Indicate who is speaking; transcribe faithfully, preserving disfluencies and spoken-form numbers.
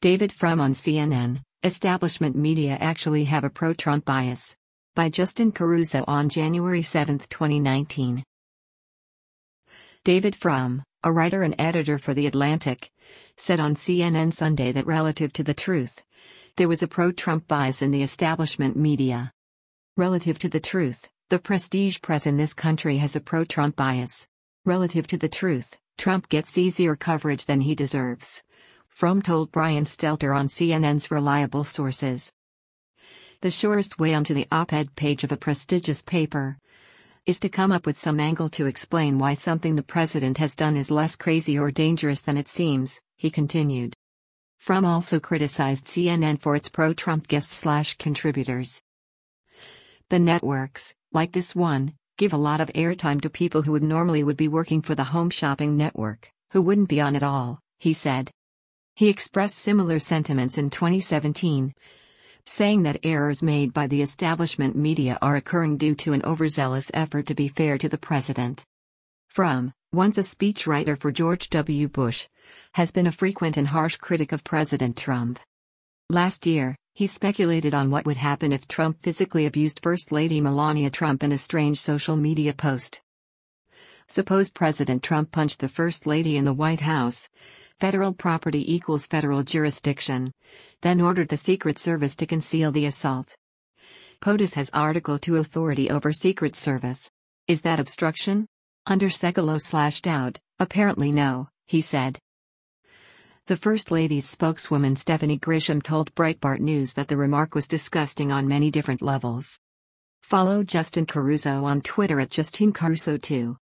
Speaker 1: David Frum on C N N, establishment media actually have a pro-Trump bias. By Justin Caruso on January seventh, twenty nineteen. David Frum, a writer and editor for The Atlantic, said on C N N Sunday that relative to the truth, there was a pro-Trump bias in the establishment media. Relative to the truth, the prestige press in this country has a pro-Trump bias. Relative to the truth, Trump gets easier coverage than he deserves, Frum told Brian Stelter on C N N's Reliable Sources. The surest way onto the op-ed page of a prestigious paper is to come up with some angle to explain why something the president has done is less crazy or dangerous than it seems, he continued. Frum also criticized C N N for its pro-Trump guests/contributors. The networks, like this one, give a lot of airtime to people who would normally would be working for the Home Shopping Network, who wouldn't be on at all, he said. He expressed similar sentiments in twenty seventeen, saying that errors made by the establishment media are occurring due to an overzealous effort to be fair to the president. Frum, once a speechwriter for George W. Bush, has been a frequent and harsh critic of President Trump. Last year, he speculated on what would happen if Trump physically abused First Lady Melania Trump in a strange social media post. Suppose President Trump punched the First Lady in the White House. Federal property equals federal jurisdiction, then ordered the Secret Service to conceal the assault. POTUS has Article two authority over Secret Service. Is that obstruction? Under Sekulow/Dowd, apparently no, he said. The First Lady's spokeswoman Stephanie Grisham told Breitbart News that the remark was disgusting on many different levels. Follow Justin Caruso on Twitter at Justin Caruso two.